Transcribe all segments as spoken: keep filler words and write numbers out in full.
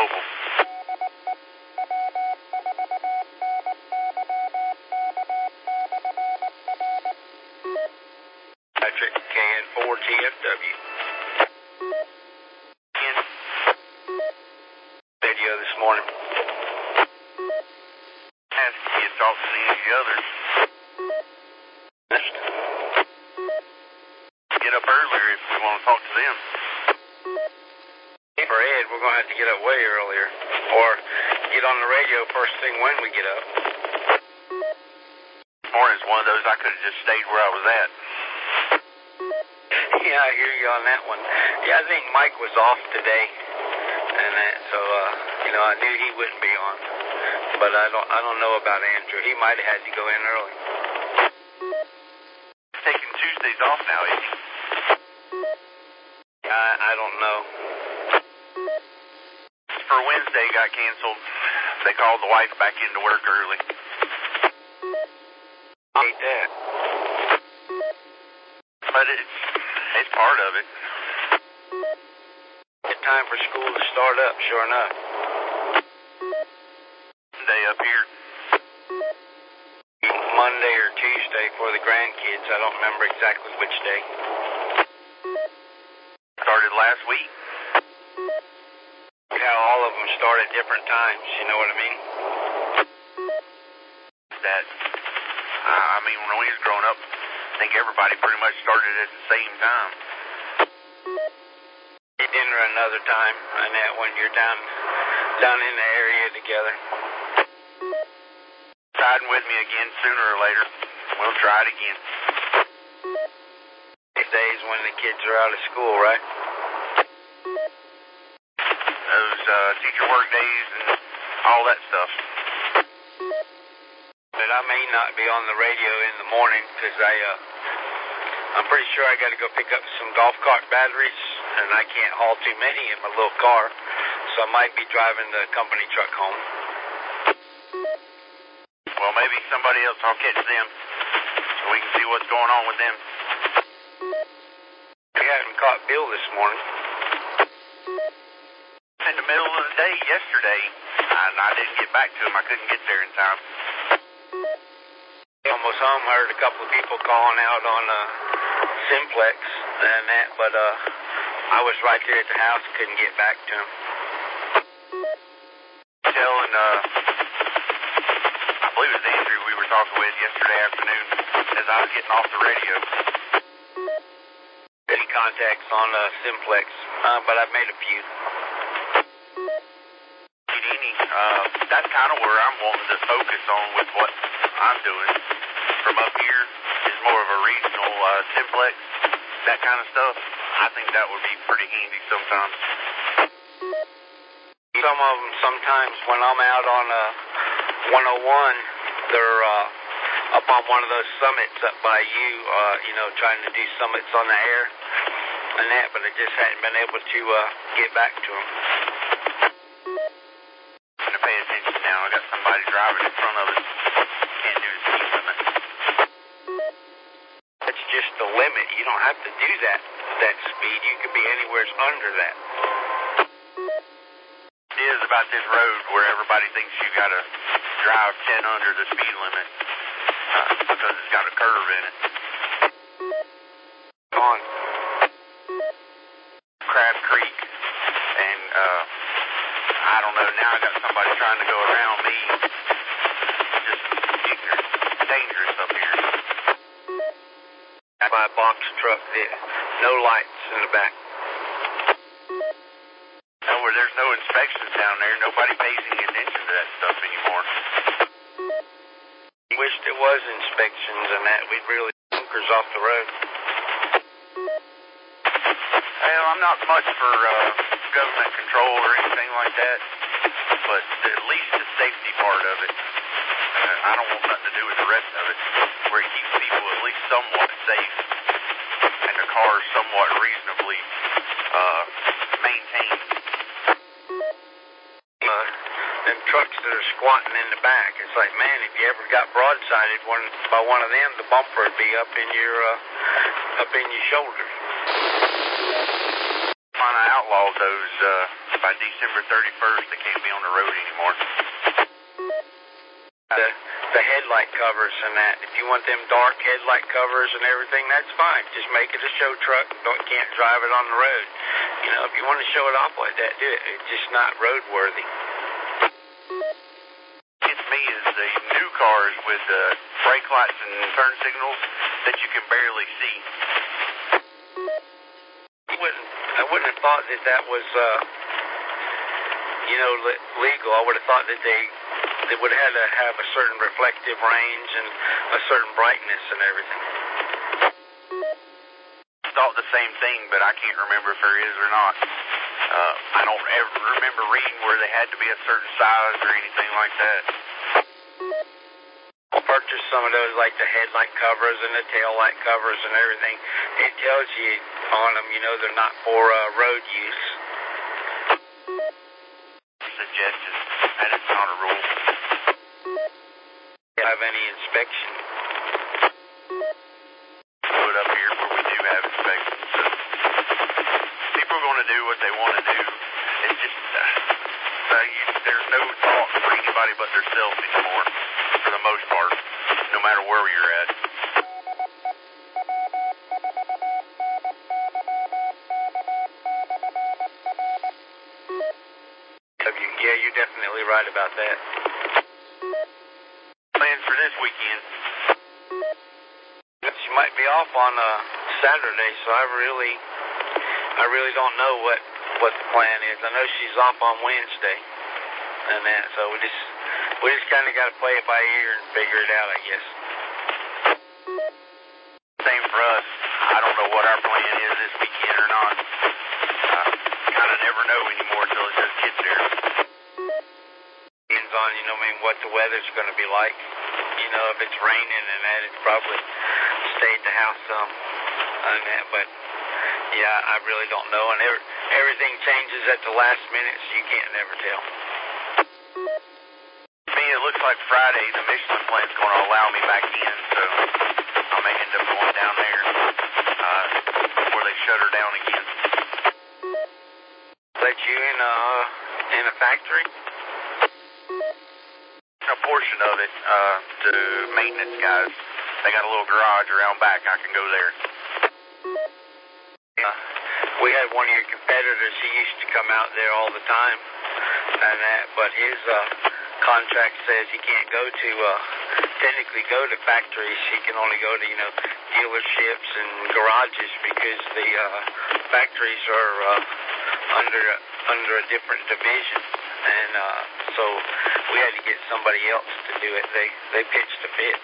mobile. Patrick, K N four T F W. In Video this morning. ask if you talk to any of the others. Get up earlier if we want to talk to them. For Ed, we're going to have to get up way earlier. Or get on the radio first thing when we get up. Morning's one of those I could have just stayed where I was at. Yeah, I hear you on that one. Yeah, I think Mike was off today. And that, so, uh, you know, I knew he wouldn't be on. But I don't I don't know about Andrew. He might have had to go in early. He's taking Tuesdays off now, isn't he? I, I don't know. For Wednesday got canceled. They called the wife back into work early. I hate that. But it's, it's part of it. It's time for school to start up, sure enough. Day up here. Monday or Tuesday for the grandkids. I don't remember exactly which day. Started last week. How all of them start at different times, you know what I mean? That, uh, I mean, when we was growing up, I think everybody pretty much started at the same time. Eat dinner another time, and that when you're down, down in the area together. Riding with me again sooner or later. We'll try it again. These days when the kids are out of school, right? Those uh, teacher work days and all that stuff. But I may not be on the radio in the morning because I, uh, I'm pretty sure I got to go pick up some golf cart batteries, and I can't haul too many in my little car, so I might be driving the company truck home. Well, maybe somebody else will catch them so we can see what's going on with them. We hadn't caught Bill this morning. In the middle of the day yesterday, and I didn't get back to him. I couldn't get there in time. Almost home, heard a couple of people calling out on uh, Simplex and that, but uh, I was right there at the house, couldn't get back to him. Telling, uh, I believe it was Andrew we were talking with yesterday afternoon as I was getting off the radio. Any contacts on uh, Simplex, uh, but I've made a few. Any, uh, that's kind of where I'm wanting to focus on with what I'm doing. From up here is more of a regional uh, Simplex, that kind of stuff. I think that would be pretty handy sometimes. Some of them sometimes when I'm out on uh, one oh one, they're uh, up on one of those summits up by you, uh, you know, trying to do summits on the air and that, but I just hadn't been able to uh, get back to them. I'm going to pay attention now. I got somebody driving in front of us. Can't do the speed limit. That's just the limit. You don't have to do that that speed. You could be anywhere under that. It is about this road where everybody thinks you got to drive ten under the speed limit uh, because it's got a curve in it. On Crab Creek, and uh, I don't know, now I got somebody trying to go around me. Just ignorant, dangerous up here. my box truck there. No lights in the back. No, where there's no inspections down there. Nobody pays any attention to that stuff anymore. Wish there was inspections and that. We'd really bunkers off the road. Well, I'm not much for uh, government control or anything like that, but at least the safety part of it, uh, I don't want nothing to do with the rest of it, where it keeps people at least somewhat safe and the cars somewhat reasonably uh, maintained. Uh, them trucks that are squatting in the back, it's like, man, if you ever got broadsided one, by one of them, the bumper would be up in your uh, up in your shoulder. My kind of outlawed those uh, by December thirty-first. They can't be on the road anymore. The, the headlight covers and that. If you want them dark headlight covers and everything, that's fine. Just make it a show truck. Don't can't drive it on the road. You know, if you want to show it off like that, do it. It's just not roadworthy. Gets me is the new cars with uh, brake lights and turn signals that you can barely see. I wouldn't, I wouldn't have thought that that was, uh, you know, le- legal. I would have thought that they, they would have to have a certain reflective range and a certain brightness and everything. Thought the same thing, but I can't remember if there is or not. Uh, I don't ever remember reading where they had to be a certain size or anything like that. I'll purchase some of those, like the headlight covers and the tail light covers and everything. It tells you on them, you know, they're not for uh, road use. Suggestion, and it's not a rule. Do you have any inspection? Put up here where we do have inspections. So people are going to do what they want to do. It's just uh, uh, you, there's no thought for anybody but themselves anymore, for the most part, no matter where you're at. Yeah, you're definitely right about that. Plans for this weekend? She might be off on uh, Saturday, so I really, I really don't know what, what the plan is. I know she's off on Wednesday, and that, so we just, we just kind of got to play it by ear and figure it out, I guess. Same for us. I don't know what our plan is this weekend or not. I kind of never know anymore until it just gets there. Depends on, you know, I mean, what the weather's going to be like. You know, if it's raining and that, it's probably stay at the house some. And that, but yeah, I really don't know. And every, everything changes at the last minute, so you can't never tell. To me, it looks like Friday the Michelin plant's going to allow me back in, so I may end up going down there uh, before they shut her down again. Let you in uh in a factory? A portion of it uh, to maintenance guys. They got a little garage around back. I can go there. Uh, we had one of your competitors. He used to come out there all the time, and that, but his uh, contract says he can't go to uh, technically go to factories. He can only go to you know dealerships and garages because the uh, factories are uh, under under a different division, and uh, so we had to get somebody else to do it. They they pitched a fit.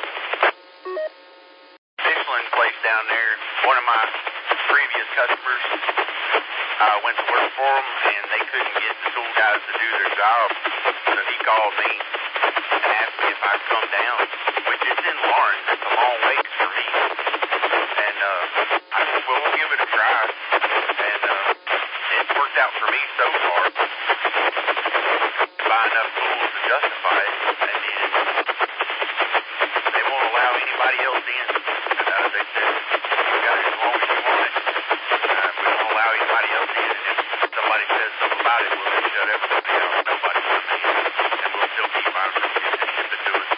Michelin place down there, one of my previous customers uh, went to work for them, and they couldn't get the tool guys to do their job, so he called me and asked me if I'd come down, which is in Lawrence. It's a long ways for me, and uh, I said, well, we'll give it a try, and uh, it's worked out for me so far. Buy enough tools to justify it, and then they won't allow anybody else in. Uh, they said, you got it as long as you want it. Uh, we won't allow anybody else in, and if somebody says something about it, we'll just shut everybody out. Nobody will come in, and we'll still keep our room and ship it to us.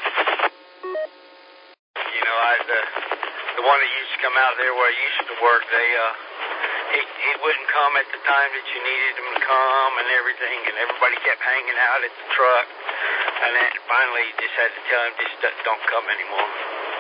You know, I the the one that used to come out there where I used to work, they uh. He, he wouldn't come at the time that you needed him to come and everything, and everybody kept hanging out at the truck. And then finally you just had to tell him, just don't come anymore.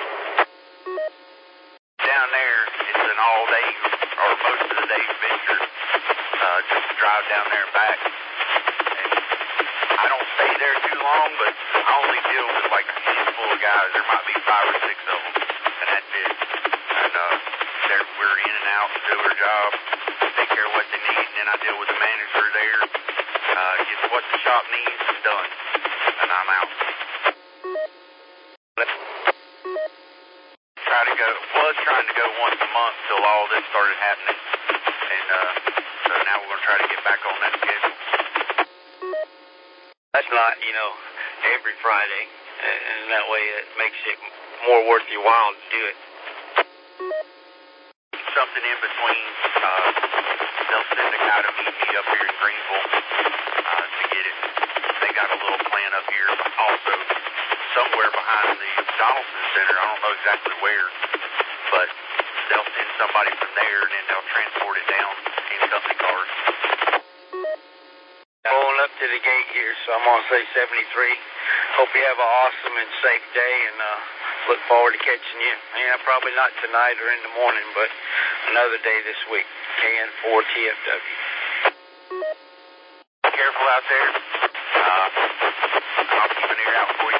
Down there, it's an all-day, or most of the day venture, uh, just to drive down there and back. And I don't stay there too long, but I only deal with like a handful of guys. There might be five or six of them, and that's it. And uh, they're, we're in and out, do our job, take care of what they need, and then I deal with the manager there, uh, get what the shop needs and done, and I'm out. Try to go, was trying to go once a month till all this started happening, and uh, so now we're going to try to get back on that schedule. That's not, you know, every Friday, and that way it makes it more worth your while to do it. So something in between. Uh, they'll send a guy to meet me up here in Greenville uh, to get it. They got a little plant up here also somewhere behind the Donaldson Center. I don't know exactly where, but they'll send somebody from there, and then they'll transport it down in company cars. Pulling up to the gate here, so I'm going to say seventy-three. Hope you have an awesome and safe day, and uh, look forward to catching you. Yeah, probably not tonight or in the morning, but another day this week. K N four T F W. Careful out there. Uh, I'll keep an ear out for you.